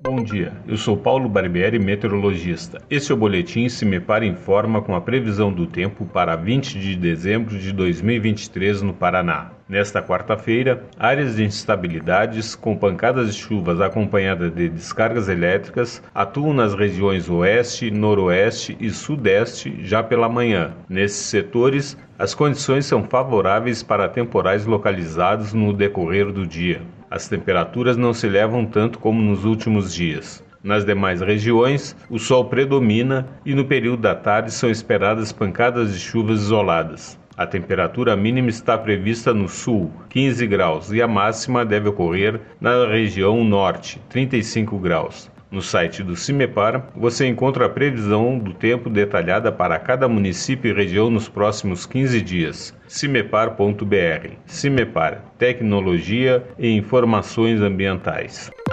Bom dia, eu sou Paulo Barbieri, meteorologista. Este é o boletim CIMEPAR Informa com a previsão do tempo para 20 de dezembro de 2023 no Paraná. Nesta quarta-feira, áreas de instabilidades com pancadas de chuvas acompanhadas de descargas elétricas atuam nas regiões oeste, noroeste e sudeste já pela manhã. Nesses setores, as condições são favoráveis para temporais localizados no decorrer do dia. As temperaturas não se elevam tanto como nos últimos dias. Nas demais regiões, o sol predomina e no período da tarde são esperadas pancadas de chuvas isoladas. A temperatura mínima está prevista no sul, 15 graus, e a máxima deve ocorrer na região norte, 35 graus. No site do CIMEPAR, você encontra a previsão do tempo detalhada para cada município e região nos próximos 15 dias. cimepar.br. CIMEPAR, Tecnologia e Informações Ambientais.